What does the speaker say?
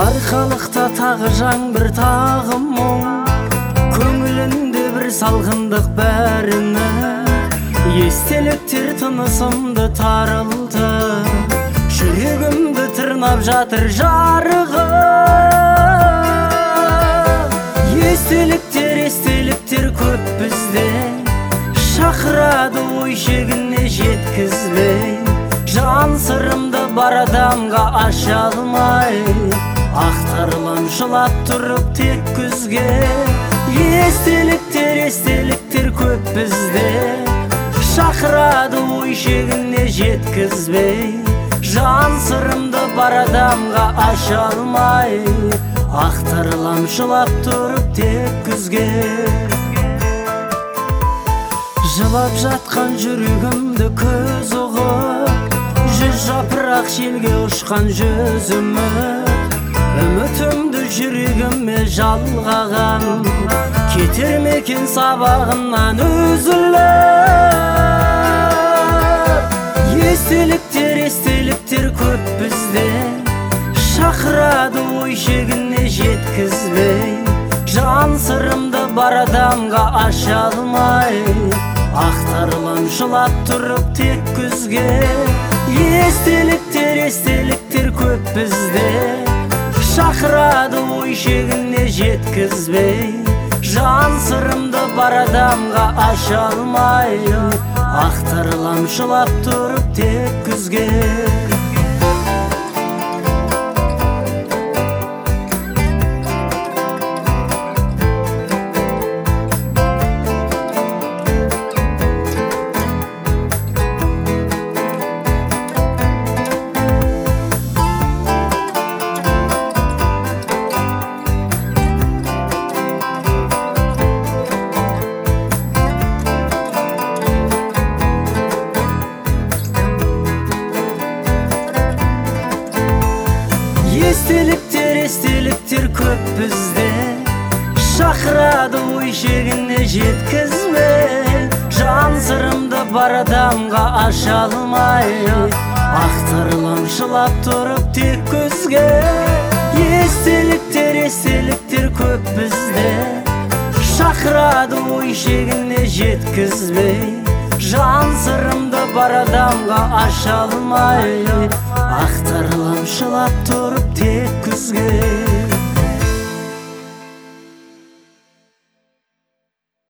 Арқалықта тағы жаңбыр, тағы мұң, көңілінде бір салғындық бәріні. Естеліктер тынысымды тарылды, жүрегімді тырнап жатыр жарығы. Естеліктер көп бізде, шақырады ой шегіне жеткізбей. Жан сырымды бар адамға аша алмай, ақтарылам жылап тұрып тек күзге. Естеліктер көп бізде, шақырады ой шегіне жеткізбей. Жан сырымды бар адамға аша алмай, ақтарылам жылап тұрып тек күзге. Жылап жатқан жүрегімді көз ұғып, жүз жапырақ желге ұшқан жүзімі. Үмітімді жүрегіме жалғаған, кетер мекен сабағынан үзіліп. Естеліктер көп бізде, шақырады ой шегіне жеткізбей. Жан сырымды бар адамға аша алмай, ақтарылам жылап тұрып тек күзге. Естеліктер көп бізде, шақырады ой шегіне жеткізбей. Жан сырымды бар адамға аша алмай, ақтарылам жылап тұрып тек күзге. Естеліктер көп бізде, шақырады ой шегіне жеткізбей. Жан сырымды бар адамға аша алмай, ақтарылам жылап тұрып тек күзге. Естеліктер көп бізде, шақырады ой шегіне жеткізбей. Жан сырымды бар адамға аша алмай, ақтарылам жылап тұрып тек күзге.